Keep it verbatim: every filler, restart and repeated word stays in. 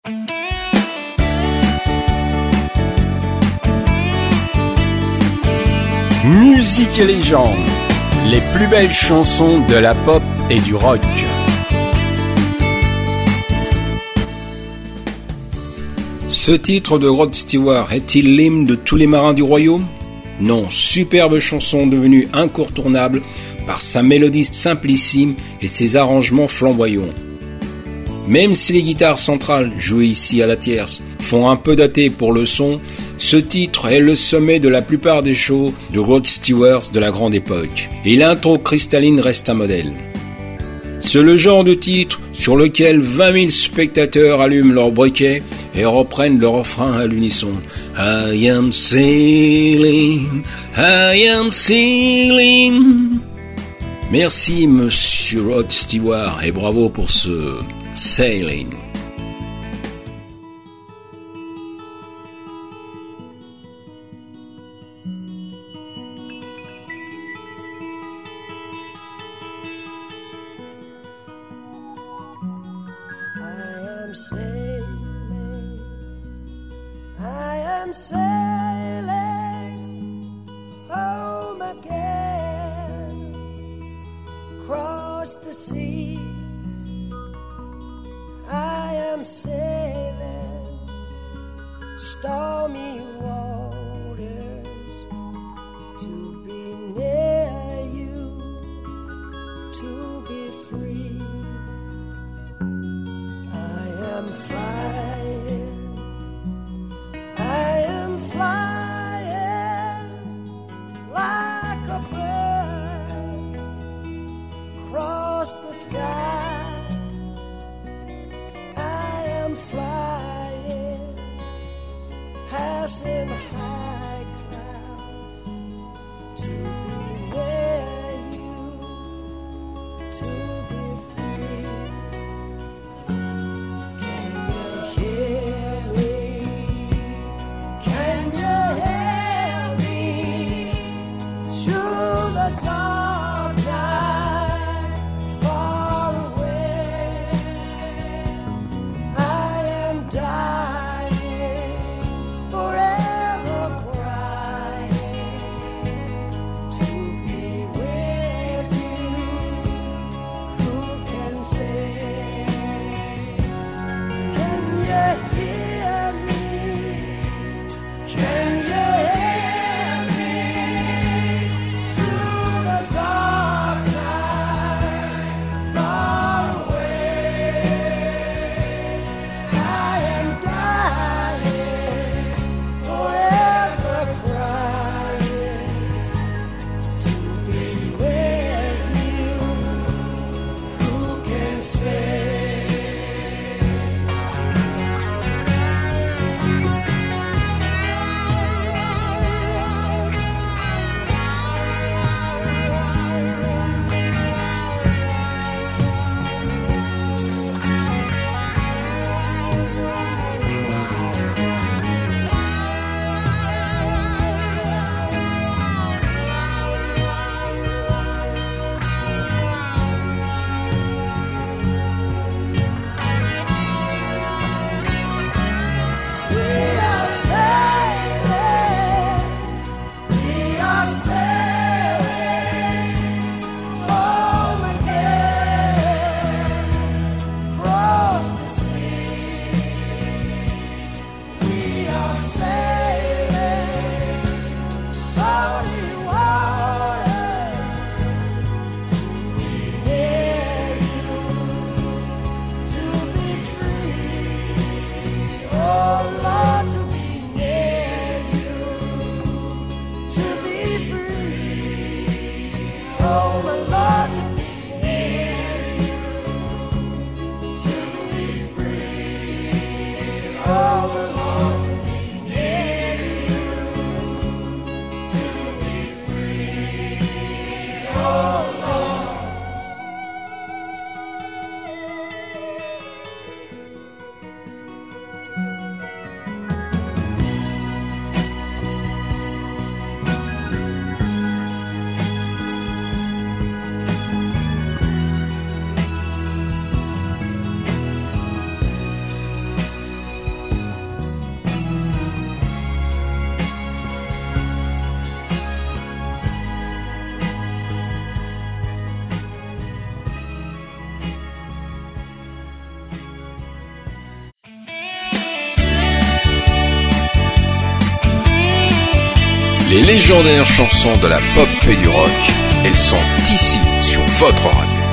Musique et légende, les plus belles chansons de la pop et du rock. Ce titre de Rod Stewart est-il l'hymne de tous les marins du royaume ? Non, superbe chanson devenue incontournable par sa mélodie simplissime et ses arrangements flamboyants. Même si les guitares centrales, jouées ici à la tierce, font un peu dater pour le son, ce titre est le sommet de la plupart des shows de Rod Stewart de la grande époque. Et l'intro cristalline reste un modèle. C'est le genre de titre sur lequel vingt mille spectateurs allument leur briquet et reprennent le refrain à l'unisson. I am sailing, I am sailing. Merci Monsieur Rod Stewart et bravo pour ce Sailing. Sailing, I am sailing home again, across the sea. I am sailing stormy waters to be near you, to be free. I am flying, I am flying like a bird across the sky. I am flying, passing high clouds to be near you, to be free. Forever Les légendaires chansons de la pop et du rock, elles sont ici sur votre radio.